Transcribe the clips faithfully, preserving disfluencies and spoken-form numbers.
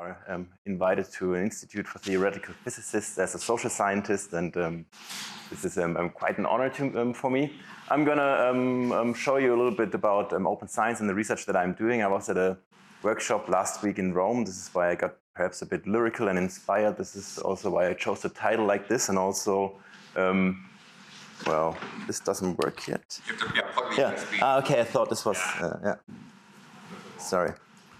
are um, invited to an Institute for Theoretical Physicists as a social scientist, and um, this is um, um, quite an honor to, um, for me. I'm going to um, um, show you a little bit about um, open science and the research that I'm doing. I was at a workshop last week in Rome. This is why I got perhaps a bit lyrical and inspired. This is also why I chose a title like this, and also, um, well, this doesn't work yet. You have to, yeah, plug the yeah. U S B. Ah, okay, I thought this was, uh, yeah. Sorry.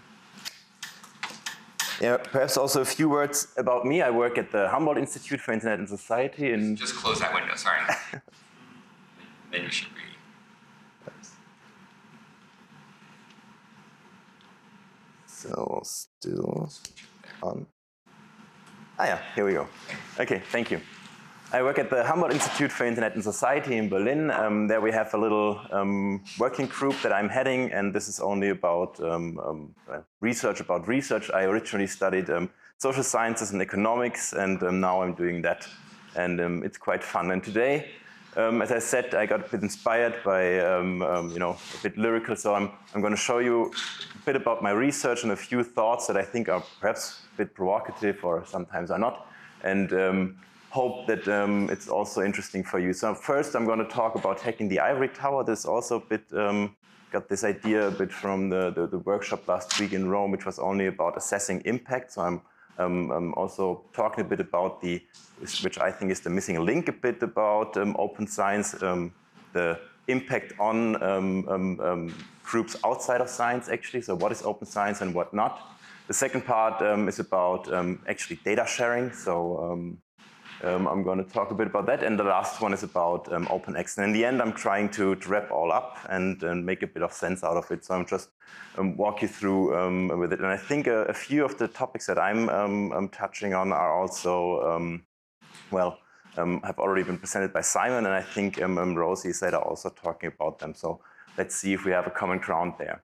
Yeah, perhaps also a few words about me. I work at the Humboldt Institute for Internet and Society. In Just close that window, sorry. Then you should be. So, still on. Ah yeah, here we go. Okay, thank you. I work at the Humboldt Institute for Internet and Society in Berlin. Um, there we have a little um, working group that I'm heading, and this is only about um, um, research about research. I originally studied um, social sciences and economics, and um, now I'm doing that. And um, it's quite fun. And today, um, as I said, I got a bit inspired by, um, um, you know, a bit lyrical. So I'm, I'm going to show you a bit about my research and a few thoughts that I think are perhaps a bit provocative or sometimes are not. And um, hope that um, it's also interesting for you. So first I'm going to talk about hacking the ivory tower. This also a bit, um, got this idea a bit from the, the, the workshop last week in Rome, which was only about assessing impact. So I'm, um, I'm also talking a bit about the, which I think is the missing link a bit about um, open science, um, the impact on um, um, um, groups outside of science actually. So what is open science and what not? The second part um, is about um, actually data sharing. So um, Um, I'm going to talk a bit about that, and the last one is about um, OpenX. And in the end, I'm trying to, to wrap all up and, and make a bit of sense out of it. So I'm just um, walk you through um, with it. And I think a, a few of the topics that I'm, um, I'm touching on are also, um, well, um, have already been presented by Simon, and I think um, um, Rosie said are also talking about them. So let's see if we have a common ground there.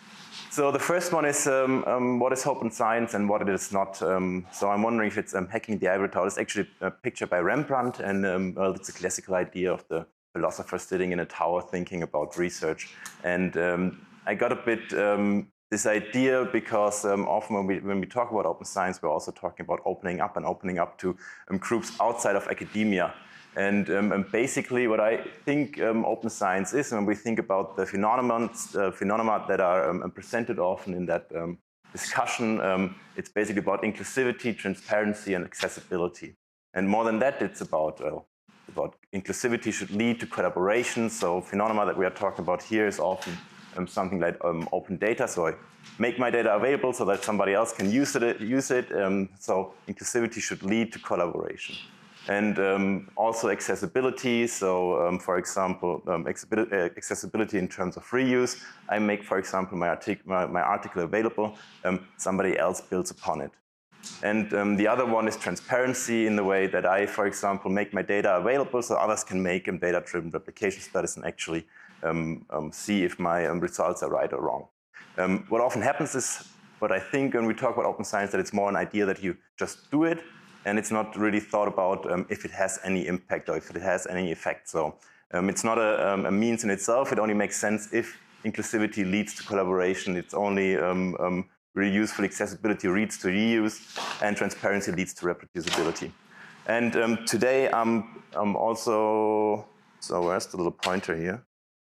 So the first one is um, um, what is open science and what it is not. Um, so I'm wondering if it's um, hacking the ivory tower. It's actually a picture by Rembrandt, and um, well, it's a classical idea of the philosopher sitting in a tower thinking about research. And um, I got a bit um, this idea because um, often when we, when we talk about open science, we're also talking about opening up and opening up to um, groups outside of academia. And, um, and basically what I think um, open science is, when we think about the phenomena, uh, phenomena that are um, presented often in that um, discussion, um, it's basically about inclusivity, transparency, and accessibility. And more than that, it's about, uh, about inclusivity should lead to collaboration. So phenomena that we are talking about here is often um, something like um, open data. So I make my data available so that somebody else can use it. Use it. Um, so inclusivity should lead to collaboration. And um, also accessibility, so um, for example, um, accessibility in terms of reuse. I make, for example, my, artic my, my article available, um, somebody else builds upon it. And um, the other one is transparency in the way that I, for example, make my data available so others can make um, data-driven replication studies and actually um, um, see if my um, results are right or wrong. Um, what often happens is, what I think when we talk about open science, that it's more an idea that you just do it, and it's not really thought about um, if it has any impact or if it has any effect. So um, it's not a, um, a means in itself. It only makes sense if inclusivity leads to collaboration. It's only um, um, really useful. Accessibility leads to reuse, and transparency leads to reproducibility. And um, today I'm, I'm also, so where's the little pointer here?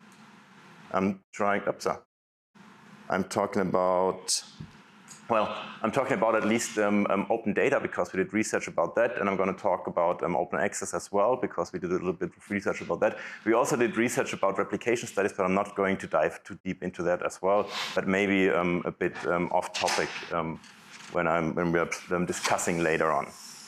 I'm trying, oops, I'm talking about, well, I'm talking about at least um, um, open data because we did research about that, and I'm going to talk about um, open access as well because we did a little bit of research about that. We also did research about replication studies, but I'm not going to dive too deep into that as well, but maybe um, a bit um, off topic um, when, I'm, when we're um, discussing later on.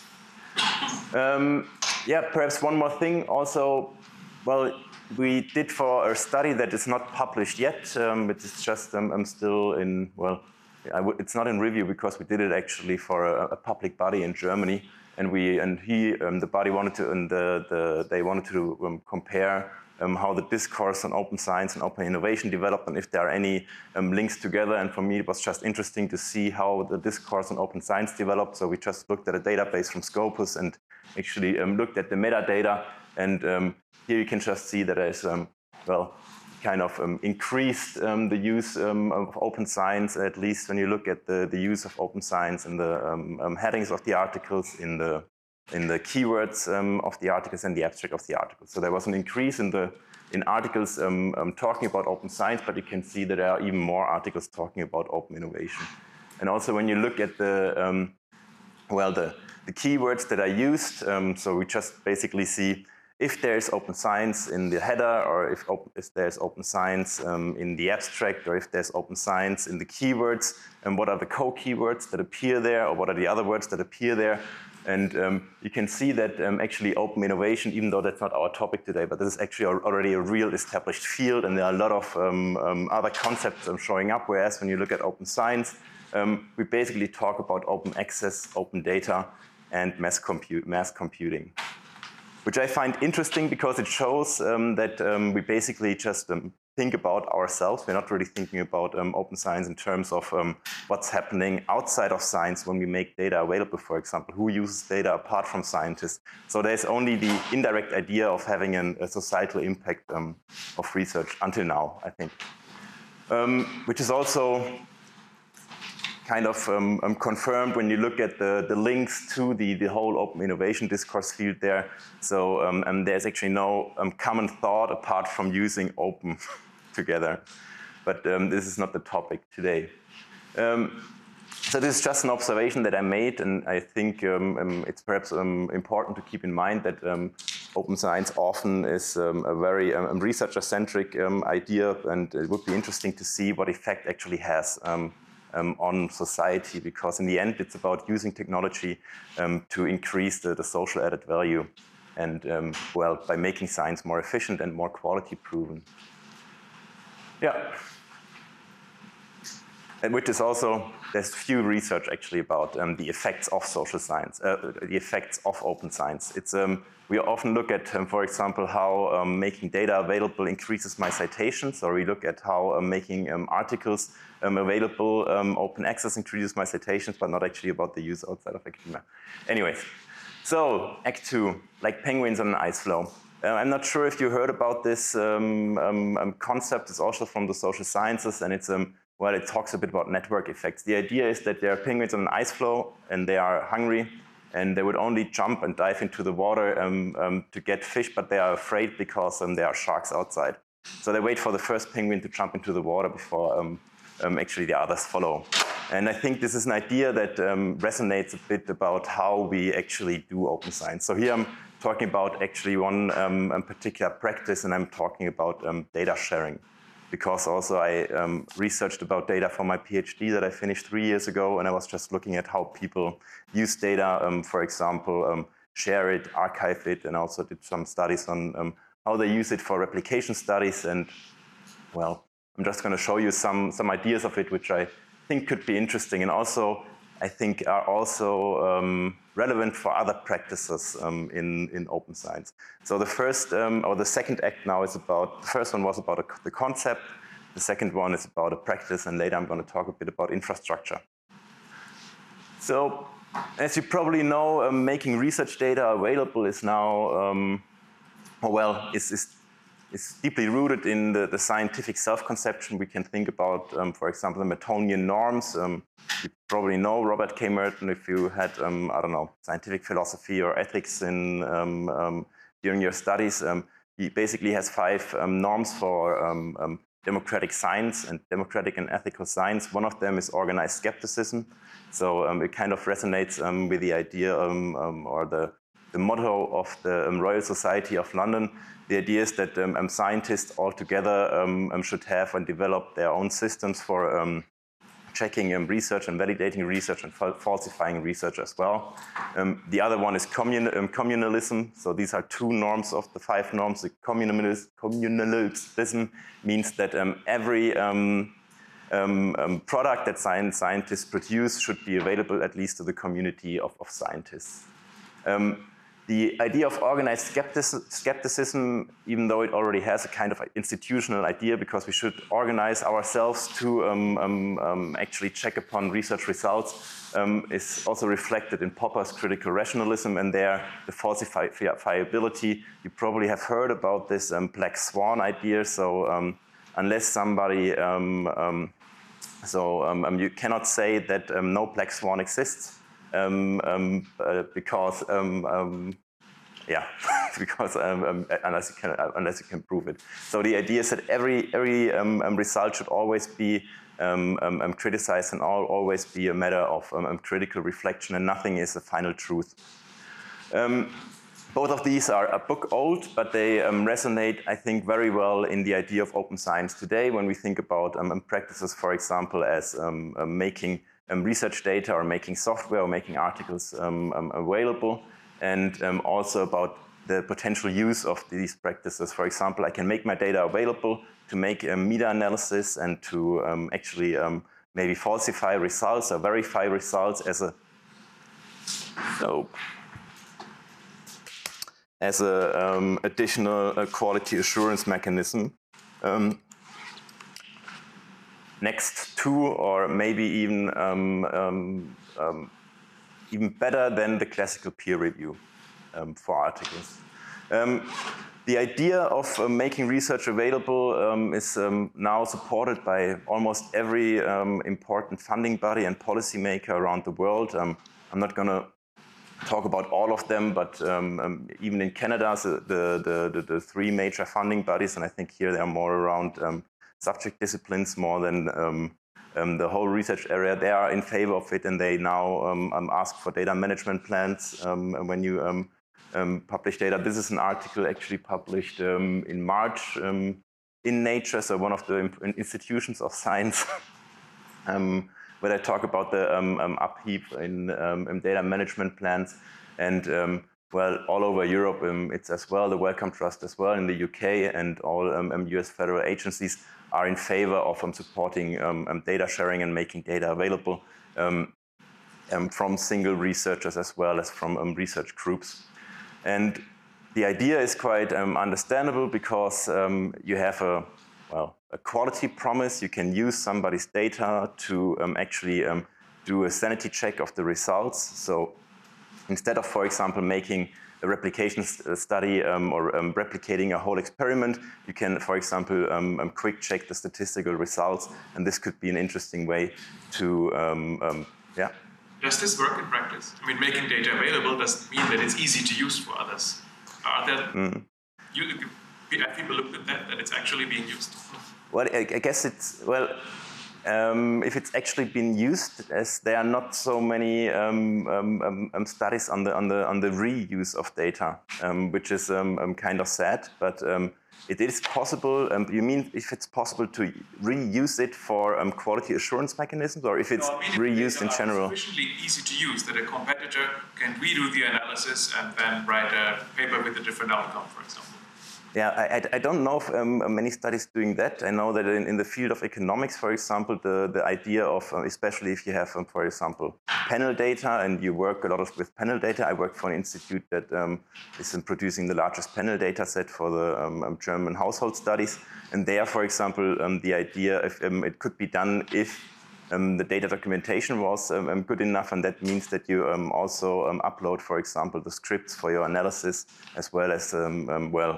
Um, yeah, perhaps one more thing also, well, we did for a study that is not published yet, um, but it's just um, I'm still in, well, I w it's not in review because we did it actually for a, a public body in Germany, and we and he um, the body wanted to and the, the they wanted to um, compare um, how the discourse on open science and open innovation developed and if there are any um, links together. And for me, it was just interesting to see how the discourse on open science developed. So we just looked at a database from Scopus and actually um, looked at the metadata. And um, here you can just see that there's um, well. kind of um, increased um, the use um, of open science, at least when you look at the, the use of open science in the um, um, headings of the articles, in the, in the keywords um, of the articles and the abstract of the articles. So there was an increase in the in articles um, um, talking about open science, but you can see that there are even more articles talking about open innovation. And also when you look at the, um, well, the, the keywords that are used, um, so we just basically see if there's open science in the header, or if, open, if there's open science um, in the abstract, or if there's open science in the keywords, and what are the co-keywords that appear there, or what are the other words that appear there. And um, you can see that um, actually open innovation, even though that's not our topic today, but this is actually already a real established field, and there are a lot of um, um, other concepts um, showing up, whereas when you look at open science, um, we basically talk about open access, open data, and mass, compute, mass computing. Which I find interesting because it shows um, that um, we basically just um, think about ourselves. We're not really thinking about um, open science in terms of um, what's happening outside of science when we make data available, for example. Who uses data apart from scientists? So there's only the indirect idea of having an, a societal impact um, of research until now, I think. Um, which is also kind of um, um, confirmed when you look at the, the links to the, the whole open innovation discourse field there. So um, and there's actually no um, common thought apart from using open together. But um, this is not the topic today. Um, so this is just an observation that I made, and I think um, um, it's perhaps um, important to keep in mind that um, open science often is um, a very um, researcher-centric um, idea, and it would be interesting to see what effect actually has um, Um, on society, because in the end it's about using technology um, to increase the, the social added value, and um, well, by making science more efficient and more quality proven. Yeah. And which is also, there's few research actually about um, the effects of social science, uh, the effects of open science. It's, um, we often look at, um, for example, how um, making data available increases my citations, or we look at how um, making um, articles um, available, um, open access increases my citations, but not actually about the use outside of academia. Anyways, so Act two, like penguins on an ice floe. Uh, I'm not sure if you heard about this um, um, um, concept. It's also from the social sciences, and it's um, well, it talks a bit about network effects. The idea is that there are penguins on an ice floe, and they are hungry, and they would only jump and dive into the water um, um, to get fish, but they are afraid because um, there are sharks outside. So they wait for the first penguin to jump into the water before um, um, actually the others follow. And I think this is an idea that um, resonates a bit about how we actually do open science. So here I'm talking about actually one um, particular practice, and I'm talking about um, data sharing. Because also I um, researched about data for my PhD that I finished three years ago, and I was just looking at how people use data, um, for example, um, share it, archive it, and also did some studies on um, how they use it for replication studies. And well, I'm just going to show you some, some ideas of it, which I think could be interesting, and also I think are also um, relevant for other practices um, in, in open science. So the first, um, or the second act now is about, the first one was about a, the concept, the second one is about a practice, and later I'm going to talk a bit about infrastructure. So, as you probably know, um, making research data available is now, um, well, is, is is deeply rooted in the, the scientific self-conception. We can think about, um, for example, the Mertonian norms. Um, you probably know Robert K. Merton if you had, um, I don't know, scientific philosophy or ethics in, um, um, during your studies. Um, he basically has five um, norms for um, um, democratic science and democratic and ethical science. One of them is organized skepticism. So um, it kind of resonates um, with the idea um, um, or the, the motto of the um, Royal Society of London. The idea is that um, um, scientists altogether um, um, should have and develop their own systems for um, checking um, research and validating research and falsifying research as well. Um, the other one is commun um, communalism. So these are two norms of the five norms. The communalism, communalism means that um, every um, um, um, product that science scientists produce should be available at least to the community of, of scientists. Um, The idea of organized skepticism, even though it already has a kind of institutional idea, because we should organize ourselves to um, um, um, actually check upon research results, um, is also reflected in Popper's critical rationalism, and there the falsifiability. You probably have heard about this um, black swan idea. So um, unless somebody, um, um, so um, um, you cannot say that um, no black swan exists um, um, uh, because, um, um, yeah, because um, um, unless you can uh, unless you can prove it. So the idea is that every every um, um, result should always be um, um, um, criticized and all, always be a matter of um, um, critical reflection, and nothing is a final truth. Um, both of these are a book old, but they um, resonate, I think, very well in the idea of open science today when we think about um, practices, for example, as um, um, making um, research data or making software or making articles um, um, available, and um, also about the potential use of these practices. For example, I can make my data available to make a meta-analysis and to um, actually um, maybe falsify results or verify results as a so as a um, additional uh, quality assurance mechanism um, next to, or maybe even um, um, um, even better than the classical peer review um, for articles. Um, the idea of uh, making research available um, is um, now supported by almost every um, important funding body and policymaker around the world. Um, I'm not going to talk about all of them, but um, um, even in Canada, so the, the, the, the three major funding bodies, and I think here they are more around um, subject disciplines more than um, um, the whole research area, they are in favor of it, and they now um, um, ask for data management plans um, when you um, um, publish data. This is an article actually published um, in March um, in Nature, so one of the institutions of science. um, where I talk about the um, um, upheap in, um, in data management plans, and um, well, all over Europe, um, it's as well, the Wellcome Trust as well in the U K, and all um, um, U S federal agencies are in favor of um, supporting um, um, data sharing and making data available um, um, from single researchers as well as from um, research groups. And the idea is quite um, understandable because um, you have a well, a quality promise. You can use somebody's data to um, actually um, do a sanity check of the results. So instead of, for example, making a replication st study um, or um, replicating a whole experiment, you can, for example, um, um, quick check the statistical results. And this could be an interesting way to, um, um, yeah. Does this work in practice? I mean, making data available doesn't mean that it's easy to use for others. Are there, mm. you, have people looked at that, that it's actually being used? Well, I, I guess it's, well, um, if it's actually been used, as there are not so many um, um, um, studies on the, on, the, on the reuse of data, um, which is um, um, kind of sad, but um, it is possible. Um, you mean if it's possible to reuse it for um, quality assurance mechanisms, or if it's no, I mean reused in general? It's sufficiently easy to use that a competitor can redo the analysis and then write a paper with a different outcome, for example. Yeah, I, I don't know of um, many studies doing that. I know that in, in the field of economics, for example, the, the idea of, uh, especially if you have, um, for example, panel data and you work a lot of, with panel data. I work for an institute that um, is producing the largest panel data set for the um, um, German household studies. And there, for example, um, the idea, if um, it could be done if um, the data documentation was um, good enough, and that means that you um, also um, upload, for example, the scripts for your analysis, as well as, um, um, well,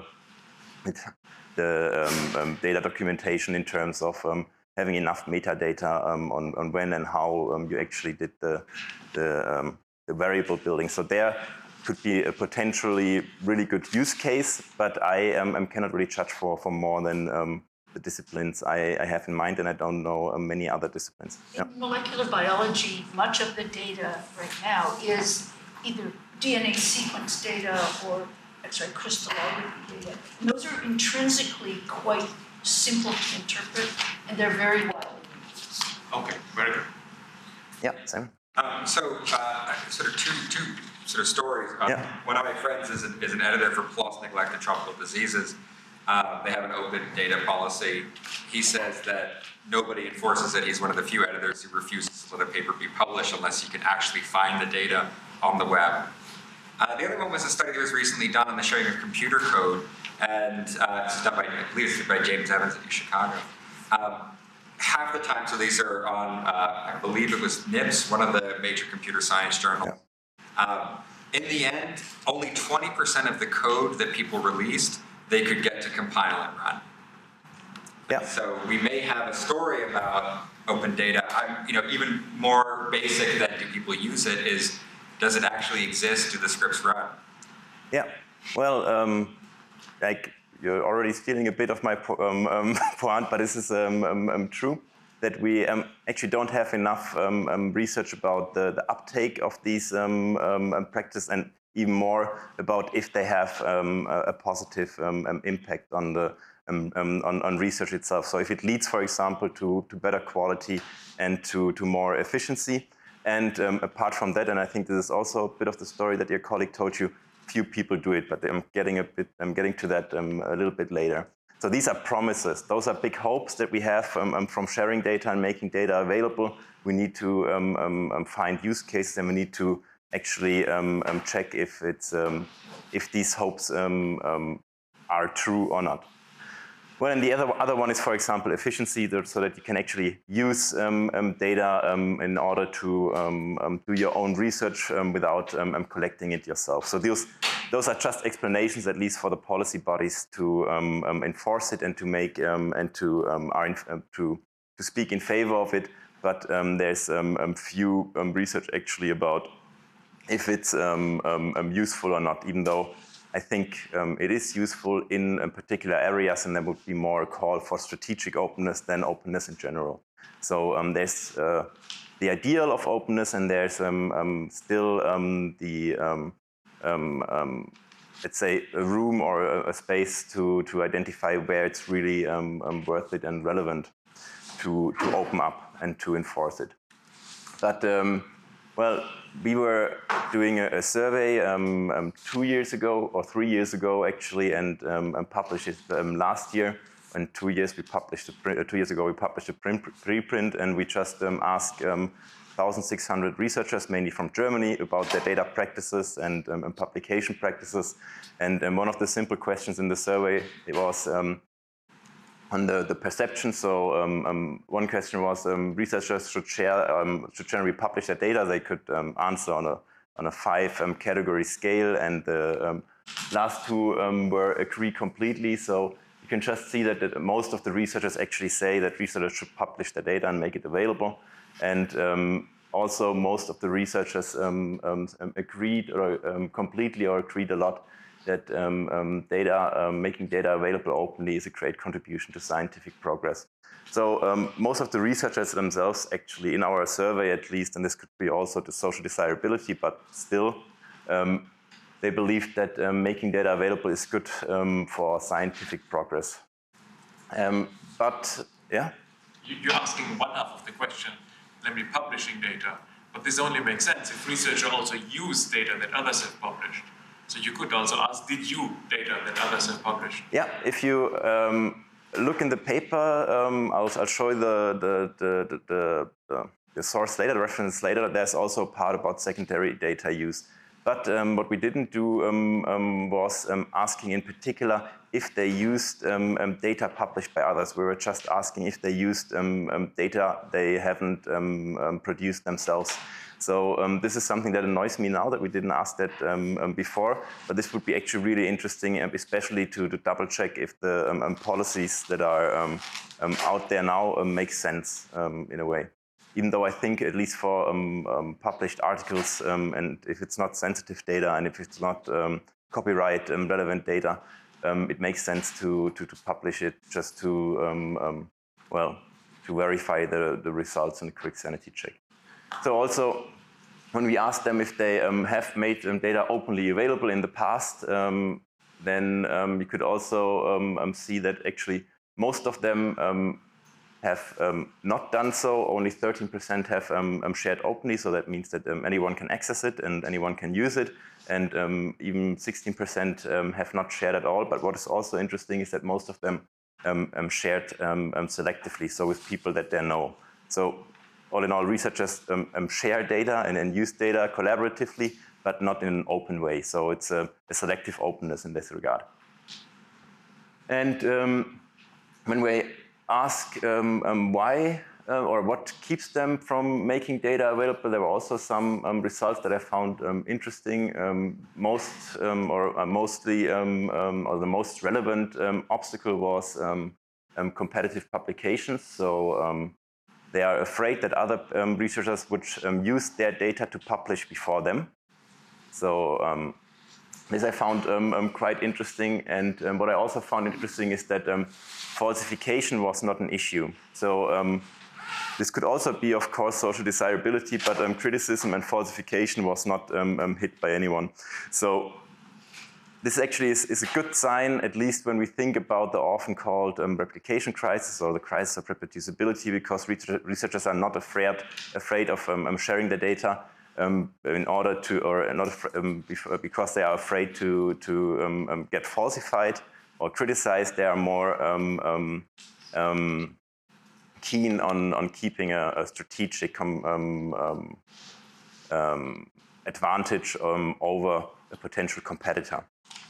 the um, um, data documentation in terms of um, having enough metadata um, on, on when and how um, you actually did the, the, um, the variable building. So there could be a potentially really good use case, but I um, cannot really judge for, for more than um, the disciplines I, I have in mind, and I don't know um, many other disciplines. In yeah. molecular biology, much of the data right now is either D N A sequence data or sorry, crystallography data. And those are intrinsically quite simple to interpret, and they're very widely used. Okay, very good. Yeah, Simon. Um, so, uh, sort of two, two sort of stories. Um, yeah. One of my friends is an, is an editor for PLOS Neglected Tropical Diseases. Uh, they have an open data policy. He says that nobody enforces it. He's one of the few editors who refuses to let a paper be published unless you can actually find the data on the web. Uh, the other one was a study that was recently done on the sharing of computer code, and uh, this is done by, I believe this is by James Evans at Chicago. Um, half the time, so these are on, uh, I believe it was N I P S, one of the major computer science journals. Yeah. Um, in the end, only twenty percent of the code that people released, they could get to compile and run. Yeah. So we may have a story about open data. I'm, you know, even more basic than do people use it is, does it actually exist? Do the scripts run? Yeah. Well, um, like you're already stealing a bit of my po um, um, point, but this is um, um, um, true that we um, actually don't have enough um, um, research about the, the uptake of these um, um, practices, and even more about if they have um, a, a positive um, um, impact on the um, um, on, on research itself. So if it leads, for example, to, to better quality and to, to more efficiency. And um, apart from that, and I think this is also a bit of the story that your colleague told you, few people do it, but I'm getting a bit, I'm getting to that um, a little bit later. So these are promises. Those are big hopes that we have um, um, from sharing data and making data available. We need to um, um, find use cases, and we need to actually um, um, check if it's um, if these hopes um, um, are true or not. Well, and the other, other one is, for example, efficiency, so that you can actually use um, um, data um, in order to um, um, do your own research um, without um, um, collecting it yourself. So those, those are just explanations, at least for the policy bodies, to um, um, enforce it and to make um, and to um, are in, um, to to speak in favor of it. But um, there's um, um, few um, research actually about if it's um, um, um, useful or not, even though I think um, it is useful in um, particular areas, and there would be more a call for strategic openness than openness in general. So um, there's uh, the ideal of openness, and there's um, um, still um, the, um, um, um, let's say, a room or a, a space to, to identify where it's really um, um, worth it and relevant to, to open up and to enforce it. But um, well, we were doing a, a survey um, um, two years ago, or three years ago actually, and, um, and published it um, last year. And two years we published a print, uh, two years ago we published a print, preprint, and we just um, asked um, one thousand six hundred researchers, mainly from Germany, about their data practices and, um, and publication practices. And um, one of the simple questions in the survey, it was um, on the, the perception. So um, um, one question was um, researchers should share, um, should generally publish their data. They could um, answer on a on a five um, category scale, and the um, last two um, were agree completely. So you can just see that, that most of the researchers actually say that researchers should publish their data and make it available. And um, also most of the researchers um, um, agreed or um, completely or agreed a lot that um, um, data, um, making data available openly is a great contribution to scientific progress. So um, most of the researchers themselves actually, in our survey at least, and this could be also the social desirability, but still, um, they believe that um, making data available is good um, for scientific progress. Um, but, yeah? You're asking one half of the question, namely publishing data, but this only makes sense if researchers also use data that others have published. So you could also ask, did you data that others have published? Yeah, if you um, look in the paper, um, I'll, I'll show you the, the, the, the, the, the source later, the reference later. There's also a part about secondary data use. But um, what we didn't do um, um, was um, asking in particular if they used um, um, data published by others. We were just asking if they used um, um, data they haven't um, um, produced themselves. So um, this is something that annoys me now that we didn't ask that um, um, before, but this would be actually really interesting, um, especially to, to double check if the um, um, policies that are um, um, out there now um, make sense um, in a way. Even though I think, at least for um, um, published articles, um, and if it's not sensitive data and if it's not um, copyright um, relevant data, um, it makes sense to, to, to publish it just to, um, um, well, to verify the, the results in a quick sanity check. So also, when we asked them if they um, have made um, data openly available in the past, um, then um, you could also um, um, see that actually most of them um, have um, not done so. Only thirteen percent have um, um, shared openly, so that means that um, anyone can access it and anyone can use it. And um, even sixteen percent um, have not shared at all. But what is also interesting is that most of them um, um, shared um, um, selectively, so with people that they know. So all in all, researchers um, um, share data and, and use data collaboratively, but not in an open way. So it's a, a selective openness in this regard. And um, when we ask um, um, why uh, or what keeps them from making data available, there were also some um, results that I found um, interesting. Um, most um, or uh, mostly, um, um, or the most relevant um, obstacle was um, um, competitive publications. So um, they are afraid that other um, researchers would um, use their data to publish before them. So um, this I found um, um, quite interesting. And um, what I also found interesting is that um, falsification was not an issue. So um, this could also be, of course, social desirability, but um, criticism and falsification was not um, um, hit by anyone. So this actually is, is a good sign, at least when we think about the often called um, replication crisis or the crisis of reproducibility, because researchers are not afraid, afraid of um, um, sharing their data um, in order to, or not um, because they are afraid to, to um, um, get falsified or criticized. They are more um, um, um, keen on, on keeping a, a strategic um, um, um, advantage um, over a potential competitor.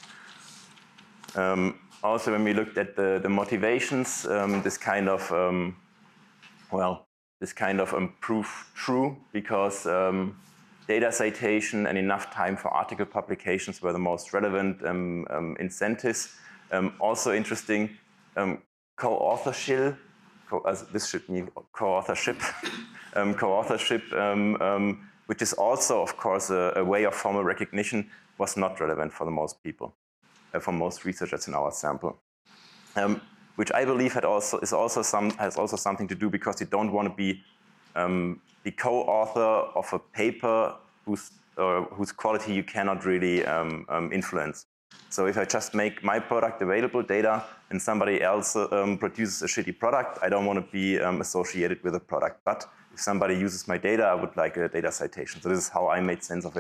Um, also, when we looked at the, the motivations, um, this kind of, um, well, this kind of um, proved true because um, data citation and enough time for article publications were the most relevant um, um, incentives. Um, also interesting, um, co-authorship, co uh, this should mean co-authorship, um, co-authorship, um, um, which is also, of course, a, a way of formal recognition, was not relevant for the most people. For most researchers in our sample, um, which I believe had also is also some has also something to do because you don't want to be um, the co-author of a paper whose uh, whose quality you cannot really um, um, influence. So if I just make my product available, data, and somebody else um, produces a shitty product, I don't want to be um, associated with a product. But if somebody uses my data, I would like a data citation. So this is how I made sense of it.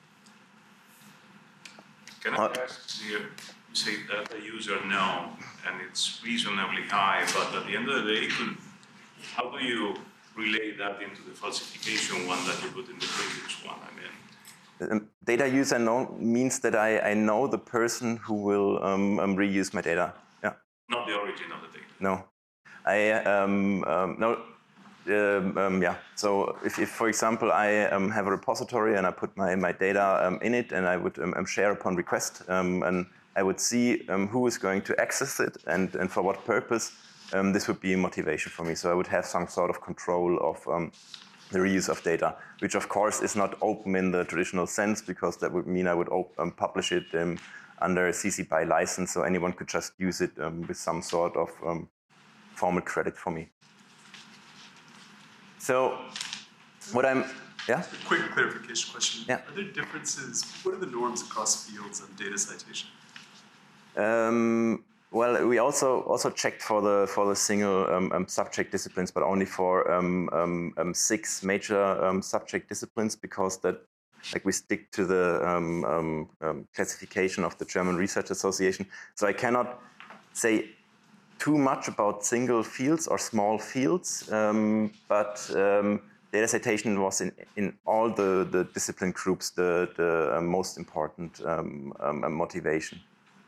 Can I ask you, you say that the user know, and it's reasonably high, but at the end of the day, could, how do you relay that into the falsification one that you put in the previous one? I mean, um, data user know means that I, I know the person who will um, um, reuse my data. Yeah. Not the origin of the data. No, I um, um, no. Um, um, yeah, so if, if, for example, I um, have a repository and I put my, my data um, in it and I would um, share upon request, um, and I would see um, who is going to access it and, and for what purpose, um, this would be a motivation for me. So I would have some sort of control of um, the reuse of data, which of course is not open in the traditional sense, because that would mean I would um, publish it um, under a C C B Y license, so anyone could just use it um, with some sort of um, formal credit for me. So, what I'm, yeah? Just a quick clarification question. Yeah. Are there differences, what are the norms across fields on data citation? Um, well, we also also checked for the for the single um, um, subject disciplines, but only for um, um, um, six major um, subject disciplines, because that, like, we stick to the um, um, um, classification of the German Research Association. So I cannot say too much about single fields or small fields, um, but um, data citation was in, in all the, the discipline groups the, the uh, most important um, um, motivation.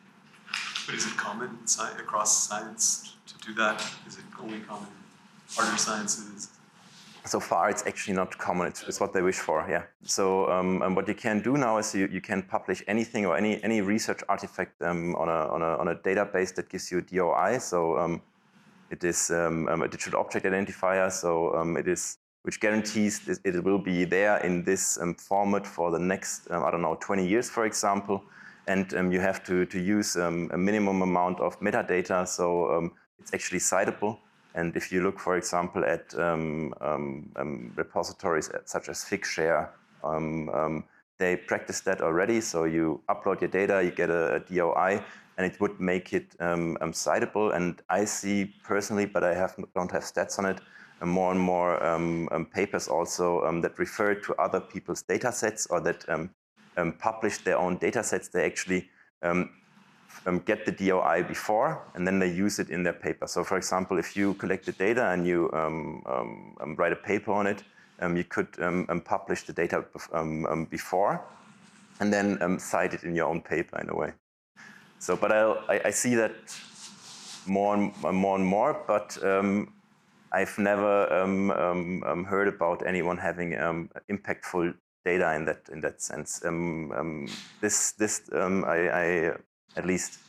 But is it common across science to do that? Is it only common in harder sciences? So far, it's actually not common. It's, it's what they wish for, yeah. So um, and what you can do now is you, you can publish anything or any any research artifact um, on, a, on, a, on a database that gives you a D O I. So um, it is um, um, a digital object identifier. So um, it is, which guarantees that it will be there in this um, format for the next, um, I don't know, twenty years, for example. And um, you have to, to use um, a minimum amount of metadata. So um, it's actually citable. And if you look, for example, at um, um, um, repositories such as Figshare, um, um, they practice that already. So you upload your data, you get a, a D O I, and it would make it um, um, citable. And I see personally, but I have, don't have stats on it, uh, more and more um, um, papers also um, that refer to other people's data sets, or that um, um, publish their own data sets. They actually um, Um, get the D O I before, and then they use it in their paper. So, for example, if you collect the data and you um, um, um, write a paper on it, um, you could um, um, publish the data um, um, before, and then um, cite it in your own paper in a way. So, but I, I see that more and more and more. But um, I've never um, um, um, heard about anyone having um, impactful data in that in that sense. Um, um, this this um, I. I at least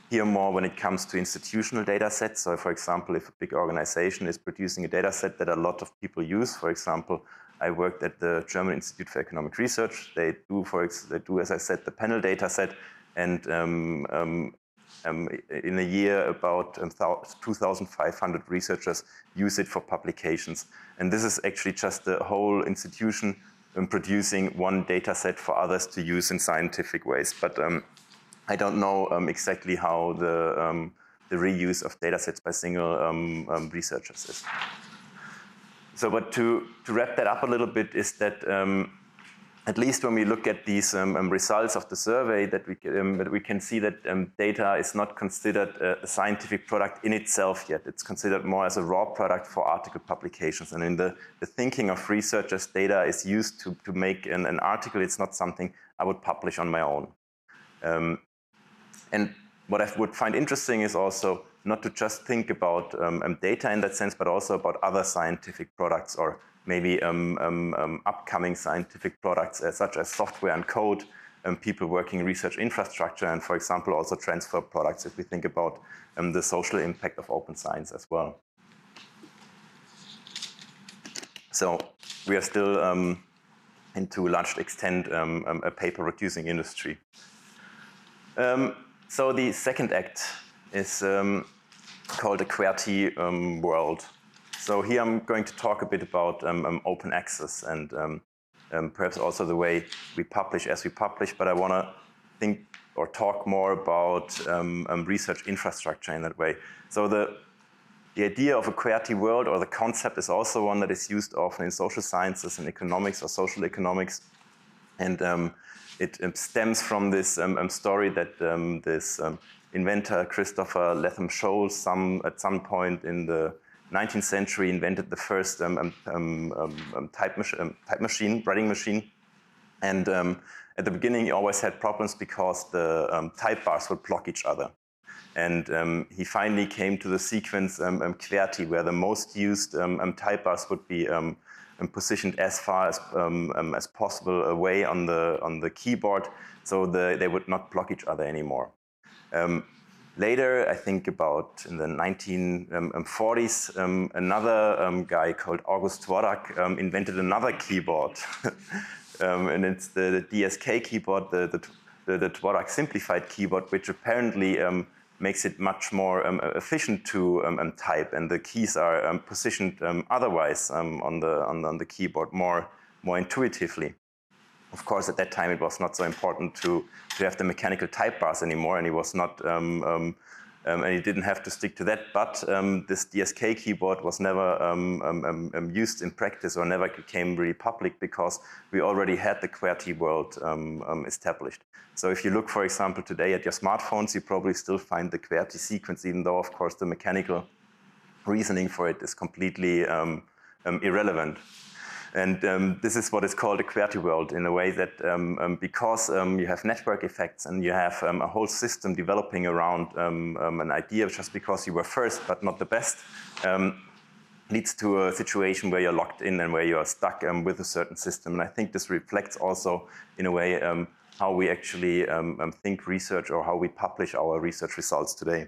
here more when it comes to institutional data sets. So for example, if a big organization is producing a data set that a lot of people use, for example, I worked at the German Institute for Economic Research. They do, for they do, as I said, the panel data set, and um, um, um, in a year, about um, two thousand five hundred researchers use it for publications. And this is actually just the whole institution um, producing one data set for others to use in scientific ways. But um, I don't know um, exactly how the, um, the reuse of data sets by single um, um, researchers is. So, but to, to wrap that up a little bit is that um, at least when we look at these um, um, results of the survey, that we, um, that we can see that um, data is not considered a, a scientific product in itself yet. It's considered more as a raw product for article publications. And in the, the thinking of researchers, data is used to, to make an, an article. It's not something I would publish on my own. Um, And what I would find interesting is also not to just think about um, data in that sense, but also about other scientific products, or maybe um, um, um, upcoming scientific products uh, such as software and code, and people working in research infrastructure, and for example also transfer products if we think about um, the social impact of open science as well. So we are still um, in to a large extent um, um, a paper producing industry. Um, So the second act is um, called a QWERTY um, world. So here I'm going to talk a bit about um, um, open access and um, um, perhaps also the way we publish as we publish, but I want to think or talk more about um, um, research infrastructure in that way. So the, the idea of a QWERTY world, or the concept, is also one that is used often in social sciences and economics or social economics. And um, It um, stems from this um, um, story that um, this um, inventor, Christopher Latham Scholes, some, at some point in the nineteenth century invented the first um, um, um, um, type, mach um, type machine, writing machine. And um, at the beginning, he always had problems because the um, type bars would block each other. And um, he finally came to the sequence um, um, QWERTY, where the most used um, um, type bars would be um, positioned as far as, um, um, as possible away on the, on the keyboard, so the, they would not block each other anymore. Um, later, I think about in the nineteen forties, um, another um, guy called August Dvorak um, invented another keyboard. um, and it's the, the D S K keyboard, the, the, the, the Dvorak simplified keyboard, which apparently um, makes it much more um, efficient to um, um, type, and the keys are um, positioned um, otherwise um, on, the, on, on the keyboard more, more intuitively. Of course, at that time it was not so important to, to have the mechanical type bars anymore, and he was not, um, um, um, and he didn't have to stick to that. But um, this D S K keyboard was never um, um, um, used in practice, or never became really public, because we already had the QWERTY world um, um, established. So if you look, for example, today at your smartphones, you probably still find the QWERTY sequence, even though, of course, the mechanical reasoning for it is completely um, um, irrelevant. And um, this is what is called a QWERTY world, in a way that um, um, because um, you have network effects and you have um, a whole system developing around um, um, an idea just because you were first but not the best, um, leads to a situation where you're locked in and where you're stuck um, with a certain system. And I think this reflects also, in a way, um, how we actually um, um, think research, or how we publish our research results today.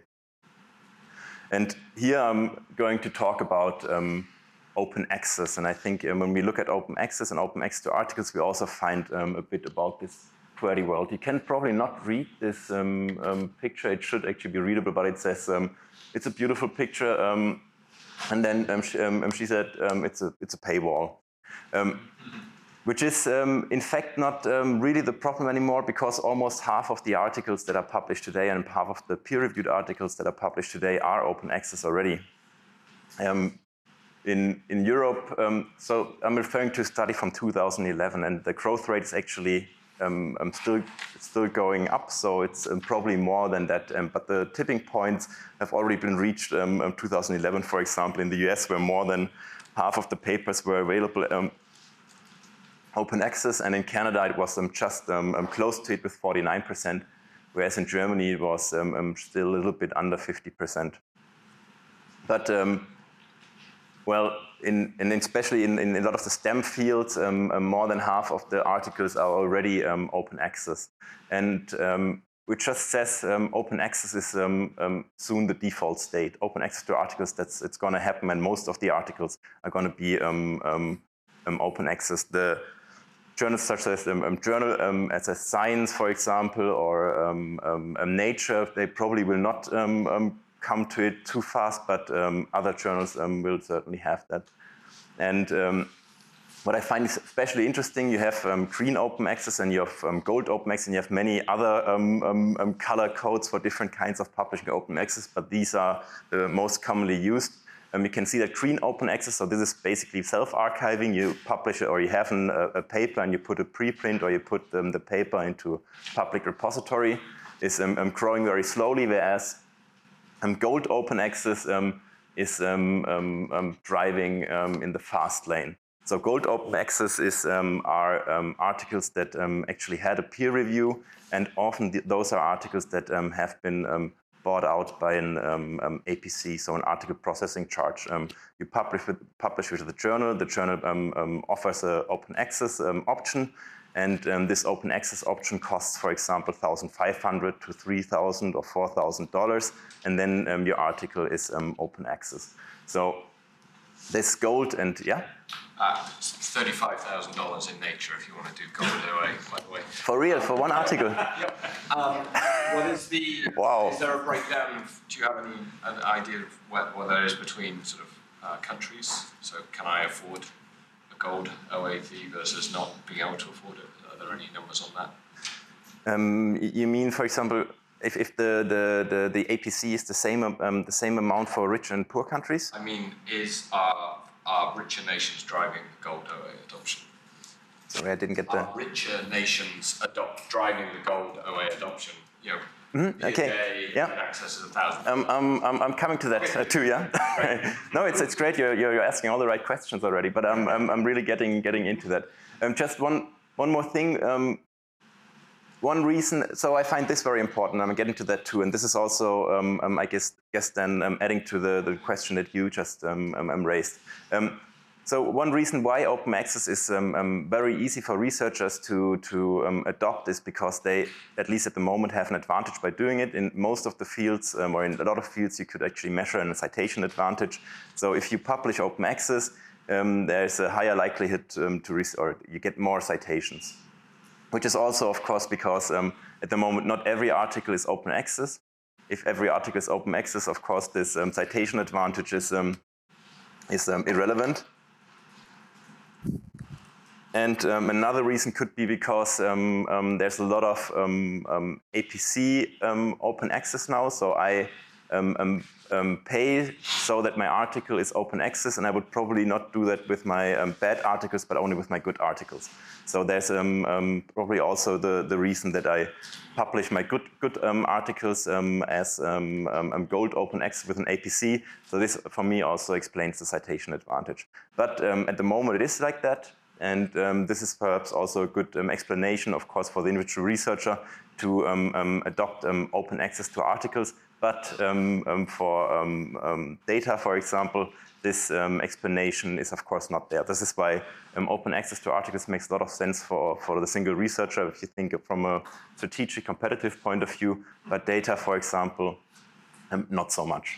And here I'm going to talk about um, open access. And I think um, when we look at open access and open access to articles, we also find um, a bit about this QWERTY world. You can probably not read this um, um, picture. It should actually be readable, but it says, um, it's a beautiful picture. Um, and then um, she, um, she said, um, it's, a, it's a paywall. Um, which is, um, in fact, not um, really the problem anymore, because almost half of the articles that are published today and half of the peer-reviewed articles that are published today are open access already. Um, In, in Europe, um, so I'm referring to a study from two thousand eleven, and the growth rate is actually um, um, still, still going up, so it's um, probably more than that. Um, but the tipping points have already been reached um, in two thousand eleven, for example, in the U S, where more than half of the papers were available um, open access, and in Canada it was um, just um, um, close to it with forty-nine percent, whereas in Germany it was um, um, still a little bit under fifty percent. But um, Well, in, and especially in, in a lot of the STEM fields, um, um, more than half of the articles are already um, open access. And um, which just says um, open access is um, um, soon the default state. Open access to articles, that's it's going to happen, and most of the articles are going to be um, um, um, open access. The journals such as um, um, journal um, as a Science, for example, or um, um, um, Nature, they probably will not um, um, come to it too fast, but um, other journals um, will certainly have that. And um, what I find is especially interesting, you have um, green open access and you have um, gold open access, and you have many other um, um, um, color codes for different kinds of publishing open access, but these are the most commonly used. Um, you can see that green open access, so this is basically self-archiving. You publish it, or you have an, a, a paper and you put a preprint, or you put um, the paper into a public repository, is um, um, growing very slowly, whereas um, gold open access um, is um, um, um, driving um, in the fast lane. So gold open access is, um, are um, articles that um, actually had a peer review, and often th those are articles that um, have been um, bought out by an um, um, A P C, so an article processing charge. Um, you publish with, publish with the journal, the journal um, um, offers an open access um, option, and um, this open access option costs, for example, one thousand five hundred dollars to three thousand dollars or four thousand dollars, and then um, your article is um, open access. So this gold and, yeah? Uh, it's thirty-five thousand dollars in Nature if you want to do gold O A, by the way. For real, for one article? Um, what is the, Wow. is there a breakdown of, do you have any an idea of what, what that is between sort of uh, countries? So can I afford a gold O A V versus not being able to afford it? Are there any numbers on that? Um, you mean, for example, if, if the, the, the, the A P C is the same, um, the same amount for rich and poor countries? I mean, is our, our richer nations driving gold O A adoption? Sorry, I didn't get the... Are richer nations adopt, driving the gold O A adoption? You know, Mm-hmm. Okay. Day, Yeah. access is a thousand. Um, I'm, I'm, I'm coming to that uh, too, yeah? No, it's, it's great, you're, you're asking all the right questions already, but I'm, I'm, I'm really getting, getting into that. Um, just one, one more thing. Um, one reason, so I find this very important, I'm getting to that too, and this is also, um, um, I guess, guess then um, adding to the, the question that you just um, um, raised. Um, So one reason why open access is um, um, very easy for researchers to, to um, adopt is because they, at least at the moment, have an advantage by doing it. In most of the fields, um, or in a lot of fields, you could actually measure a citation advantage. So if you publish open access, um, there's a higher likelihood um, to, res or you get more citations. Which is also, of course, because um, at the moment, not every article is open access. If every article is open access, of course, this um, citation advantage is, um, is um, irrelevant. And um, another reason could be because um, um, there's a lot of um, um, A P C um, open access now. So I um, um, um, pay so that my article is open access, and I would probably not do that with my um, bad articles, but only with my good articles. So there's um, um, probably also the, the reason that I publish my good, good um, articles um, as um, um, gold open access with an A P C. So this, for me, also explains the citation advantage. But um, at the moment, it is like that. And um, this is perhaps also a good um, explanation, of course, for the individual researcher to um, um, adopt um, open access to articles. But um, um, for um, um, data, for example, this um, explanation is, of course, not there. This is why um, open access to articles makes a lot of sense for, for the single researcher if you think from a strategic, competitive point of view. But data, for example, um, not so much.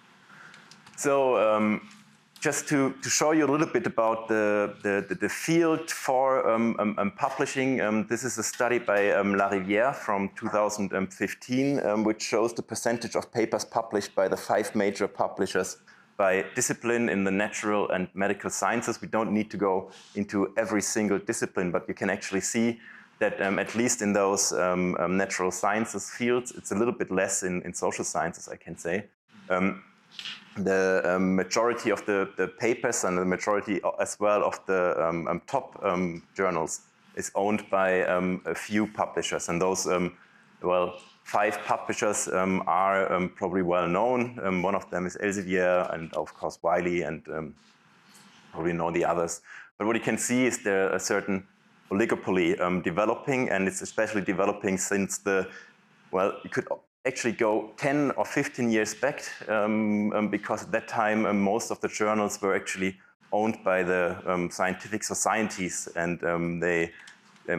So. Um, Just to, to show you a little bit about the, the, the field for um, um, um, publishing, um, this is a study by um, Larivière from two thousand fifteen, um, which shows the percentage of papers published by the five major publishers by discipline in the natural and medical sciences. We don't need to go into every single discipline, but you can actually see that um, at least in those um, um, natural sciences fields, it's a little bit less in, in social sciences, I can say. Um, The um, majority of the, the papers and the majority as well of the um, um, top um, journals is owned by um, a few publishers. And those, um, well, five publishers um, are um, probably well known. Um, one of them is Elsevier and, of course, Wiley, and um, probably know the others. But what you can see is there a certain oligopoly um, developing, and it's especially developing since the, well, you could actually go ten or fifteen years back, um, um, because at that time um, most of the journals were actually owned by the um, scientific societies, and um, they um,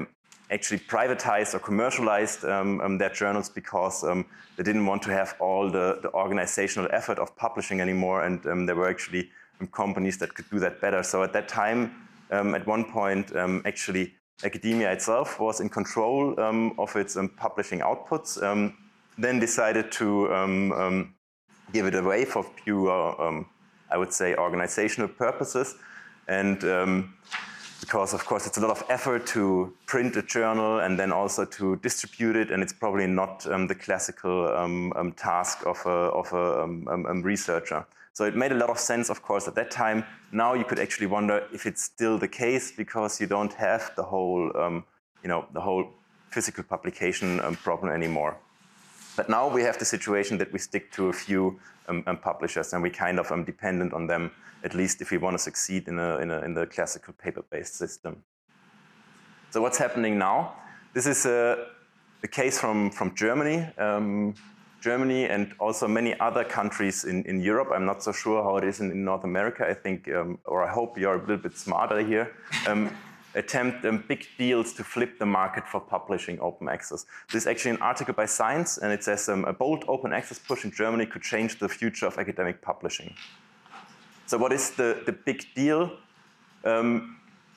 actually privatized or commercialized um, um, their journals because um, they didn't want to have all the, the organizational effort of publishing anymore, and um, there were actually um, companies that could do that better. So at that time, um, at one point, um, actually academia itself was in control um, of its um, publishing outputs, um, then decided to um, um, give it away for pure, um, I would say, organizational purposes. And um, because, of course, it's a lot of effort to print a journal and then also to distribute it, and it's probably not um, the classical um, um, task of a, of a um, um, researcher. So it made a lot of sense, of course, at that time. Now you could actually wonder if it's still the case because you don't have the whole, um, you know, the whole physical publication um, problem anymore. But now we have the situation that we stick to a few um, um, publishers, and we kind of um, dependent on them, at least if we want to succeed in, a, in, a, in the classical paper-based system. So what's happening now? This is a, a case from, from Germany. Um, Germany and also many other countries in, in Europe. I'm not so sure how it is in, in North America. I think, um, or I hope you're a little bit smarter here. Um, attempt um, big deals to flip the market for publishing open access. This is actually an article by Science, and it says um, a bold open access push in Germany could change the future of academic publishing. So what is the, the big deal? Um,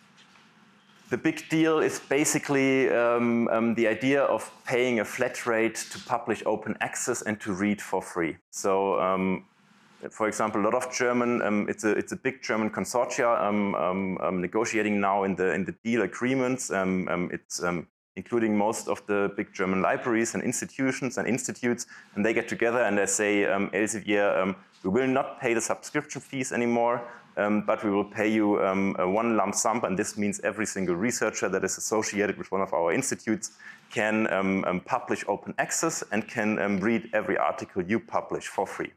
the big deal is basically um, um, the idea of paying a flat rate to publish open access and to read for free. So um, for example, a lot of German, um, it's, a, it's a big German consortia um, um, um, negotiating now in the, in the deal agreements. Um, um, it's um, including most of the big German libraries and institutions and institutes, and they get together and they say, um, Elsevier, um, we will not pay the subscription fees anymore, um, but we will pay you um, a one lump sum, and this means every single researcher that is associated with one of our institutes can um, um, publish open access and can um, read every article you publish for free.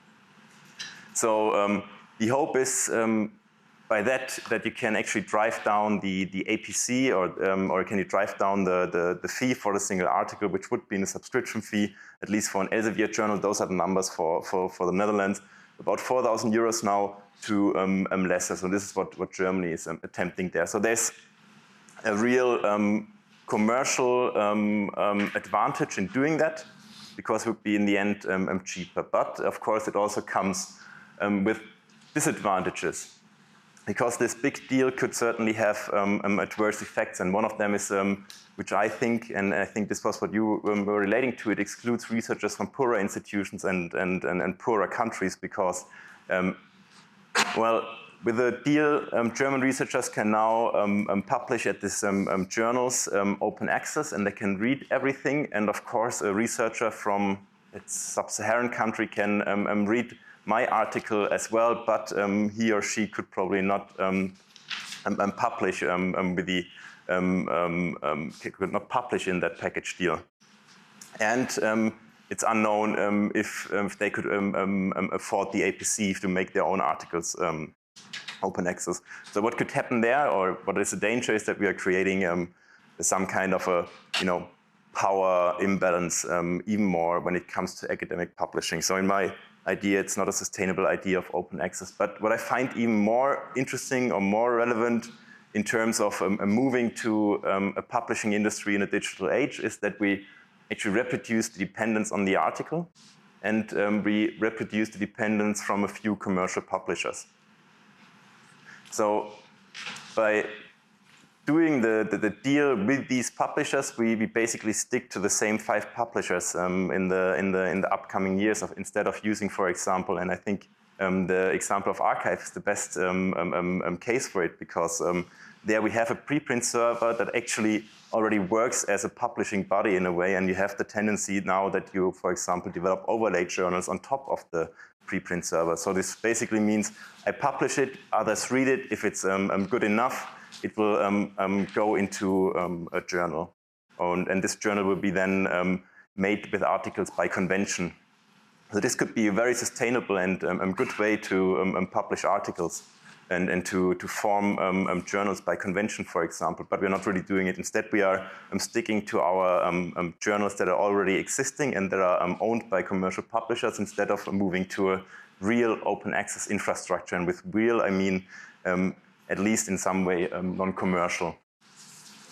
So um, the hope is um, by that that you can actually drive down the, the A P C, or, um, or can you drive down the, the, the fee for a single article, which would be in a subscription fee, at least for an Elsevier journal. Those are the numbers for, for, for the Netherlands. About four thousand euros now to um, um, lesser. So this is what, what Germany is um, attempting there. So there's a real um, commercial um, um, advantage in doing that, because it would be in the end um, um, cheaper. But of course it also comes um, with disadvantages, because this big deal could certainly have um, um, adverse effects, and one of them is, um, which I think, and I think this was what you um, were relating to, it excludes researchers from poorer institutions and, and, and, and poorer countries, because, um, well, with the deal, um, German researchers can now um, um, publish at these um, um, journals um, open access, and they can read everything, and of course a researcher from a sub-Saharan country can um, um, read my article as well, but um, he or she could probably not um, um, um, publish um, um, with the um, um, um, could not publish in that package deal, and um, it's unknown um, if, um, if they could um, um, um, afford the A P C to make their own articles um, open access. So what could happen there, or what is the danger, is that we are creating um, some kind of a, you know, power imbalance um, even more when it comes to academic publishing. So in my idea, it's not a sustainable idea of open access. But what I find even more interesting or more relevant in terms of um, moving to um, a publishing industry in a digital age is that we actually reproduce the dependence on the article, and um, we reproduce the dependence from a few commercial publishers. So by doing the, the, the deal with these publishers, we, we basically stick to the same five publishers um, in, the, in, the, in the upcoming years, of, instead of using, for example, and I think um, the example of arXiv is the best um, um, um, case for it, because um, there we have a preprint server that actually already works as a publishing body in a way, and you have the tendency now that you, for example, develop overlay journals on top of the preprint server. So this basically means I publish it, others read it. If it's um, um, good enough, it will um, um, go into um, a journal. And, and this journal will be then um, made with articles by convention. So this could be a very sustainable and um, a good way to um, um, publish articles and, and to, to form um, um, journals by convention, for example. But we're not really doing it. Instead, we are um, sticking to our um, um, journals that are already existing and that are um, owned by commercial publishers, instead of moving to a real open access infrastructure. And with real, I mean um, at least in some way um, non-commercial.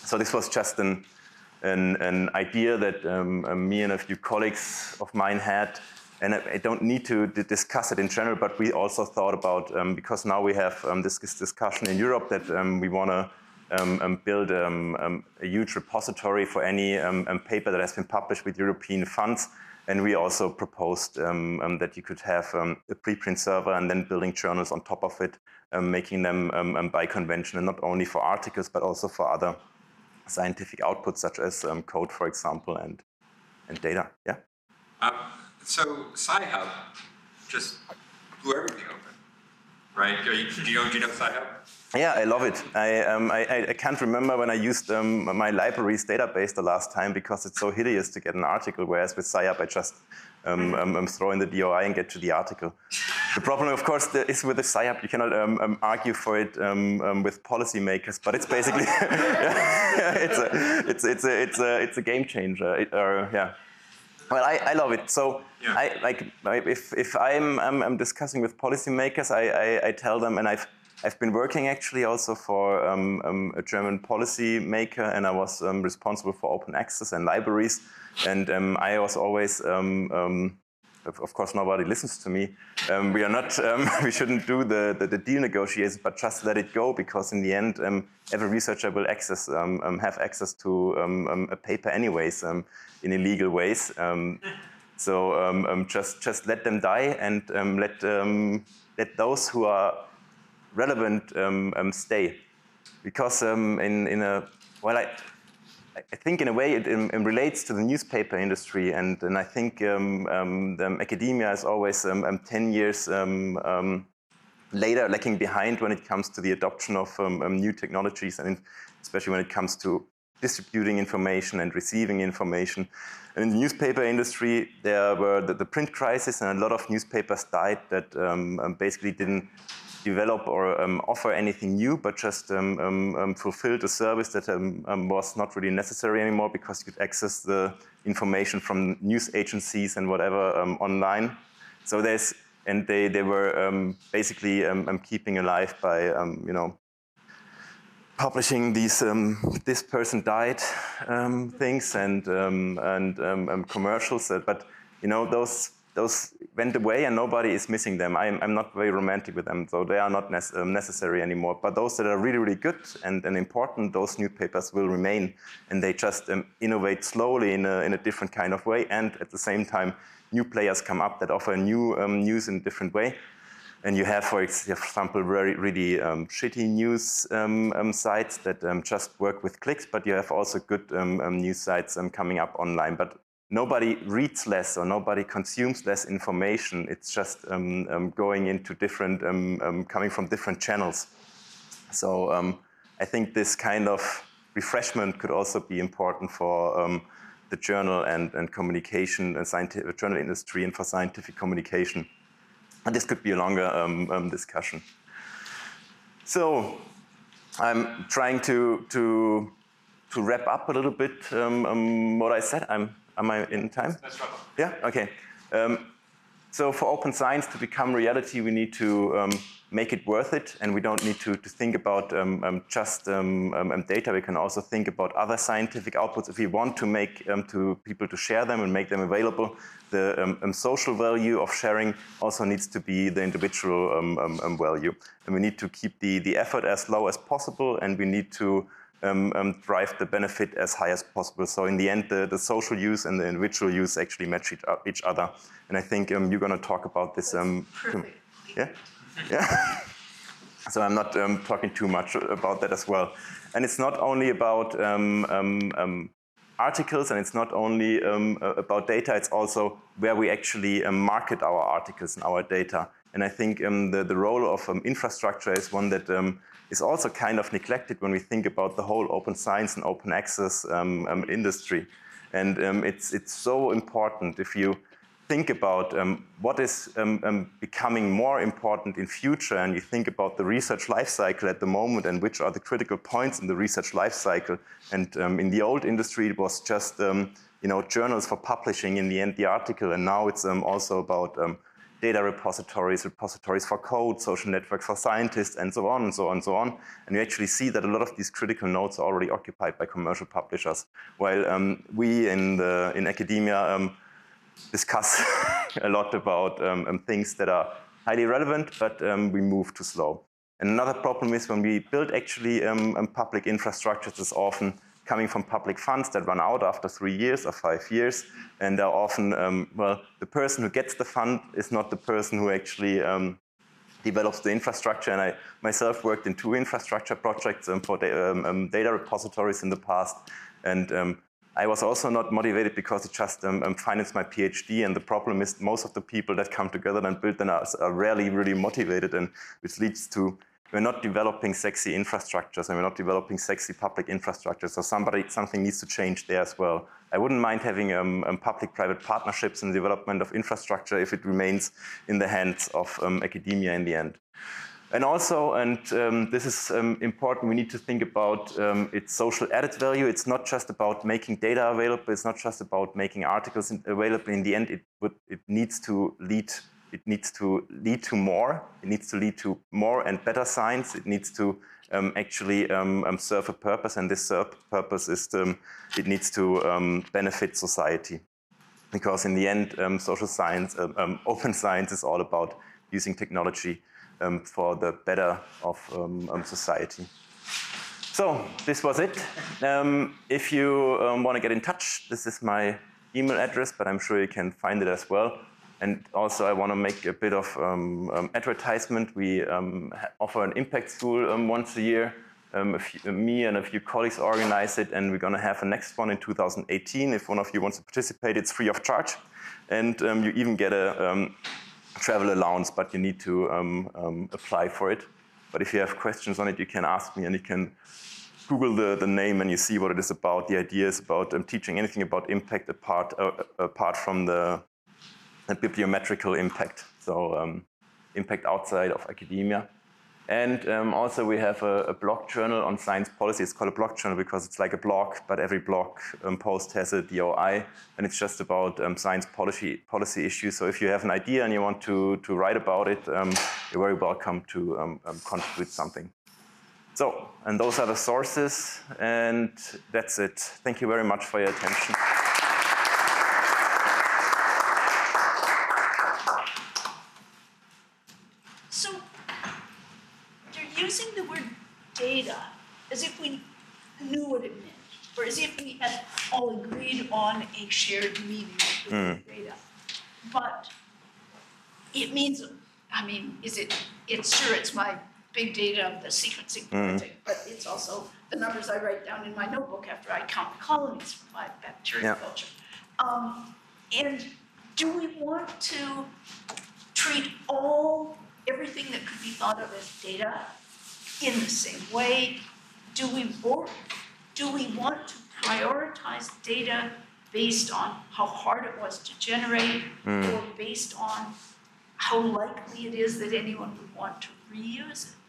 So this was just an, an, an idea that um, uh, me and a few colleagues of mine had, and I, I don't need to, to discuss it in general, but we also thought about, um, because now we have um, this, this discussion in Europe that um, we want to um, um, build um, um, a huge repository for any um, um, paper that has been published with European funds. And we also proposed um, um, that you could have um, a preprint server and then building journals on top of it, um, making them um, um, by convention, and not only for articles, but also for other scientific outputs, such as um, code, for example, and, and data. Yeah? Um, so Sci-Hub just blew everything open, right? Are you, do, you know, do you know Sci-Hub? Yeah, I love it. I, um, I, I can't remember when I used um, my library's database the last time because it's so hideous to get an article, whereas with Sci-Hub I just um, um, um, throw in the D O I and get to the article. The problem, of course, the, is with the Sci-Hub, you cannot um, um, argue for it um, um, with policymakers, but it's basically, yeah, it's, a, it's, it's, a, it's, a, it's a game changer. It, uh, yeah. Well, I, I love it. So, yeah. I, like, if, if I'm, I'm, I'm discussing with policymakers, I, I, I tell them, and I've I've been working actually also for um, um, a German policy maker, and I was um, responsible for open access and libraries. And um, I was always, um, um, of, of course, nobody listens to me. Um, we are not, um, we shouldn't do the, the, the deal negotiations, but just let it go, because in the end, um, every researcher will access, um, um, have access to um, um, a paper anyways, um, in illegal ways. Um, so um, um, just just let them die, and um, let um, let those who are relevant um, um, stay, because um, in in a well, I I think in a way it, it relates to the newspaper industry, and and I think um, um, the academia is always um, um, ten years um, um, later, lagging behind when it comes to the adoption of um, um, new technologies, and especially when it comes to distributing information and receiving information. And in the newspaper industry, there were the, the print crisis, and a lot of newspapers died that um, um, basically didn't develop or um, offer anything new, but just um, um, um, fulfilled a service that um, um, was not really necessary anymore, because you could access the information from news agencies and whatever um, online. So there's, and they, they were um, basically um, um, keeping alive by, um, you know, publishing these um, "this person died" um, things and um, and um, um, commercials, uh, but you know those those went away and nobody is missing them. I'm I'm not very romantic with them, so they are not nec um, necessary anymore. But those that are really really good and, and important, those newspapers will remain, and they just um, innovate slowly in a in a different kind of way, and at the same time, new players come up that offer new um, news in a different way. And you have, for example, very really um, shitty news um, um, sites that um, just work with clicks, but you have also good um, um, news sites um, coming up online. But nobody reads less or nobody consumes less information. It's just um, um, going into different, um, um, coming from different channels. So um, I think this kind of refreshment could also be important for um, the journal and, and communication and scientific journal industry and for scientific communication. And this could be a longer um, um, discussion. So I'm trying to to to wrap up a little bit um, um, what I said. I'm am I in time? Let's wrap up. Yeah. Okay. Um, so for open science to become reality, we need to um, make it worth it, and we don't need to to think about um, um, just um, um, data. We can also think about other scientific outputs if we want to make um, to people to share them and make them available. The um, um, social value of sharing also needs to be the individual um, um, um, value. And we need to keep the, the effort as low as possible, and we need to um, um, drive the benefit as high as possible. So in the end, the, the social use and the individual use actually match each, each other. And I think um, you're going to talk about this. Um, Perfect. yeah? Yeah? So I'm not um, talking too much about that as well. And it's not only about um, um, um, articles, and it's not only um, about data, it's also where we actually um, market our articles and our data. And I think um, the, the role of um, infrastructure is one that um, is also kind of neglected when we think about the whole open science and open access um, um, industry. And um, it's, it's so important if you think about um, what is um, um, becoming more important in future, and you think about the research life cycle at the moment and which are the critical points in the research life cycle. And um, in the old industry, it was just um, you know, journals for publishing in the end the article, and now it's um, also about um, data repositories, repositories for code, social networks for scientists, and so on and so on and so on. And you actually see that a lot of these critical nodes are already occupied by commercial publishers, while um, we in, the, in academia um, discuss a lot about um, um, things that are highly relevant, but um, we move too slow. And another problem is when we build actually um, um, public infrastructures, it's often coming from public funds that run out after three years or five years, and are often, um, well, the person who gets the fund is not the person who actually um, develops the infrastructure. And I myself worked in two infrastructure projects um, for da um, um, data repositories in the past, and um, I was also not motivated because it just um, um, financed my PhD, and the problem is most of the people that come together and build them are, are rarely really motivated, and which leads to we're not developing sexy infrastructures, and we're not developing sexy public infrastructures. So somebody, something needs to change there as well. I wouldn't mind having um, um, public-private partnerships in the development of infrastructure if it remains in the hands of um, academia in the end. And also, and um, this is um, important, we need to think about um, its social added value. It's not just about making data available. It's not just about making articles available. In the end, it, would, it needs to lead It needs to lead to more. It needs to lead to more and better science. It needs to um, actually um, um, serve a purpose, and this serve purpose is um, it needs to um, benefit society. Because in the end, um, social science, um, um, open science is all about using technology um, for the better of um, um, society. So this was it. Um, if you um, want to get in touch, this is my email address, but I'm sure you can find it as well. And also, I want to make a bit of um, um, advertisement. We um, offer an impact school um, once a year. Um, a few, me and a few colleagues organize it, and we're going to have a next one in two thousand eighteen. If one of you wants to participate, it's free of charge. And um, you even get a um, travel allowance, but you need to um, um, apply for it. But if you have questions on it, you can ask me, and you can Google the, the name, and you see what it is about. The idea is about um, teaching anything about impact apart, uh, apart from the a bibliometrical impact, so um, impact outside of academia. And um, also we have a, a blog journal on science policy. It's called a blog journal because it's like a blog, but every blog um, post has a D O I, and it's just about um, science policy, policy issues. So if you have an idea and you want to, to write about it, um, you're very welcome to um, um, contribute something. So, and those are the sources, and that's it. Thank you very much for your attention. Using the word data as if we knew what it meant, or as if we had all agreed on a shared meaning of the word mm. data. But it means, I mean, is it, it's sure it's my big data of the sequencing project, mm. but it's also the numbers I write down in my notebook after I count colonies from my bacteria yeah. culture. Um, and do we want to treat all, everything that could be thought of as data in the same way? Do we, or do we want to prioritize data based on how hard it was to generate, mm. or based on how likely it is that anyone would want to reuse it?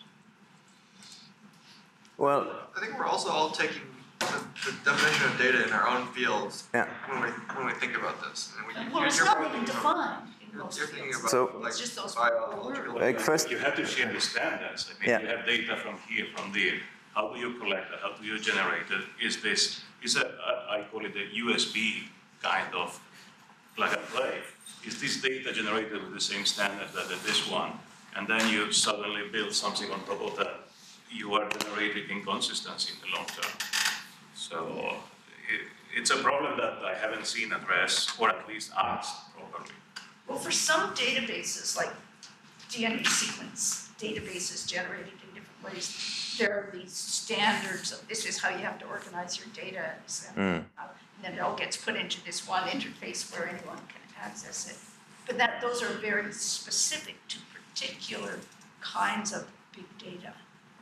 Well, I think we're also all taking the, the definition of data in our own fields yeah. when we when we think about this. And we, well, it's not even defined. You're, you're thinking about so, like just those biological. Like first, you have to share the standards. I mean, yeah. you have data from here, from there. How do you collect it? How do you generate it? Is this, is a, I call it a U S B kind of plug and play. Is this data generated with the same standard that this one? And then you suddenly build something on top of that. You are generating inconsistency in the long term. So it, it's a problem that I haven't seen addressed, or at least asked properly. Well, for some databases, like D N A sequence databases generated in different ways, there are these standards of this is how you have to organize your data, and, mm. uh, and then it all gets put into this one interface where anyone can access it. But that those are very specific to particular kinds of big data.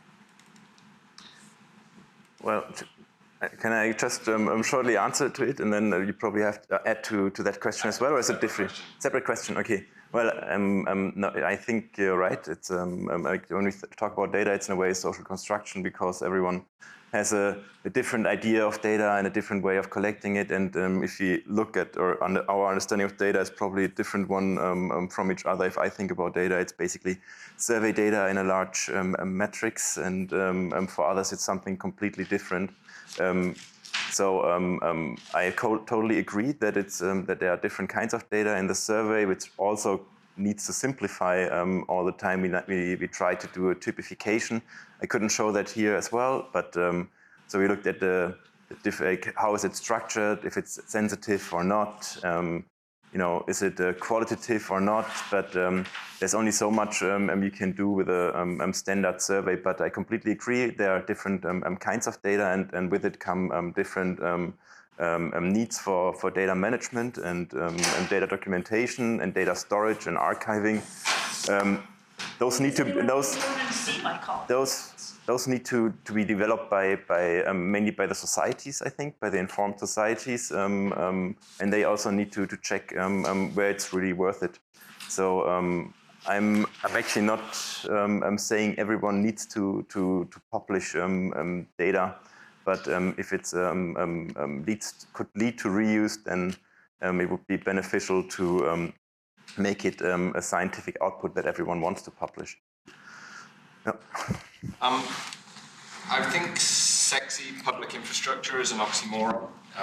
Well, can I just um, shortly answer to it, and then you probably have to add to, to that question as well, or is it different? Separate question, okay. Well, um, um, no, I think you're right. It's um, um, like when we talk about data, it's in a way a social construction because everyone has a, a different idea of data and a different way of collecting it. And um, if you look at or under our understanding of data is probably a different one um, um, from each other. If I think about data, it's basically survey data in a large um, a matrix, and um, um, for others, it's something completely different. Um, so um, um, I totally agree that it's um, that there are different kinds of data in the survey, which also needs to simplify um, all the time. We, we, we try to do a typification. I couldn't show that here as well, but um, so we looked at the, the diff how is it structured, if it's sensitive or not, um, you know, is it uh, qualitative or not, but um, there's only so much um, um, you can do with a um, um, standard survey, but I completely agree there are different um, um, kinds of data, and, and with it come um, different um, Um, um, needs for, for data management and, um, and data documentation and data storage and archiving. Um, those need to those those those need to, to be developed by by um, mainly by the societies, I think, by the informed societies, um, um, and they also need to to check um, um, where it's really worth it. So um, I'm I'm actually not um, I'm saying everyone needs to to to publish um, um, data. But um, if it um, um, um, leads could lead to reuse, then um, it would be beneficial to um, make it um, a scientific output that everyone wants to publish. Yeah. Um, I think sexy public infrastructure is an oxymoron. Um,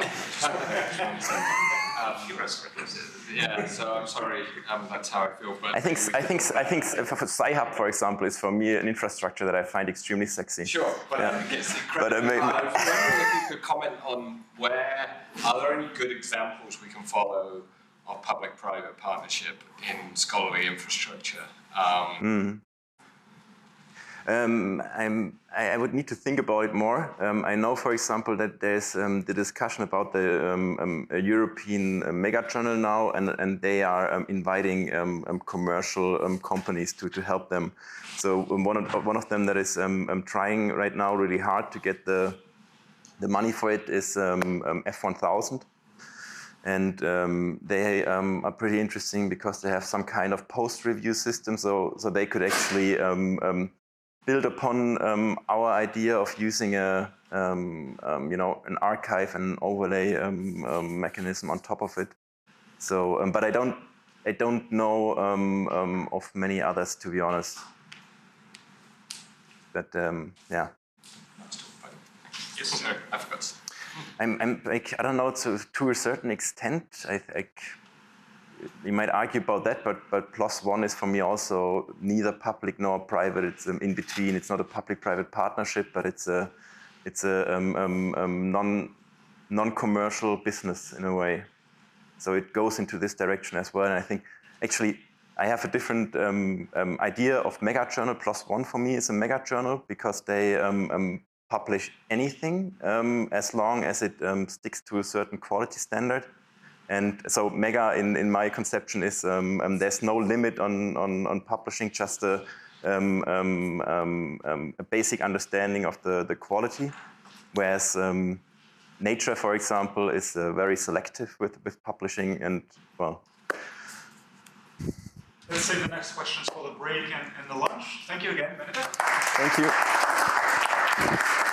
um, yeah, so I'm sorry, um, that's how I feel. But I think I think I think for Sci-Hub, for example, is for me an infrastructure that I find extremely sexy. Sure, but yeah. I think it's incredible. But I mean, I was wondering if you could comment on where are there any good examples we can follow of public-private partnership in scholarly infrastructure? Um, mm. Um, I'm, I would need to think about it more. Um, I know, for example, that there's um, the discussion about the um, um, European uh, mega journal now, and, and they are um, inviting um, um, commercial um, companies to, to help them. So um, one, of, one of them that is um, um, trying right now really hard to get the, the money for it is um, um, F one thousand. And um, they um, are pretty interesting because they have some kind of post-review system, so, so they could actually um, um, build upon um, our idea of using a, um, um, you know, an archive and overlay um, um, mechanism on top of it. So, um, but I don't, I don't know um, um, of many others, to be honest. But um, yeah. Yes, sir. I forgot. I'm, I'm like, I don't know, to, to a certain extent, I, I, you might argue about that, but, but PLOS One is for me also neither public nor private. It's um, in between. It's not a public-private partnership, but it's a, it's a um, um, um, non, non-commercial business in a way. So it goes into this direction as well. And I think, actually, I have a different um, um, idea of mega journal. PLOS One for me is a mega journal because they um, um, publish anything um, as long as it um, sticks to a certain quality standard. And so mega in, in my conception is um, um, there's no limit on, on, on publishing, just a, um, um, um, um, a basic understanding of the, the quality. Whereas um, Nature, for example, is uh, very selective with, with publishing and, well. Let's save the next questions for the break and, and the lunch. Thank you again, Benedict. Thank you.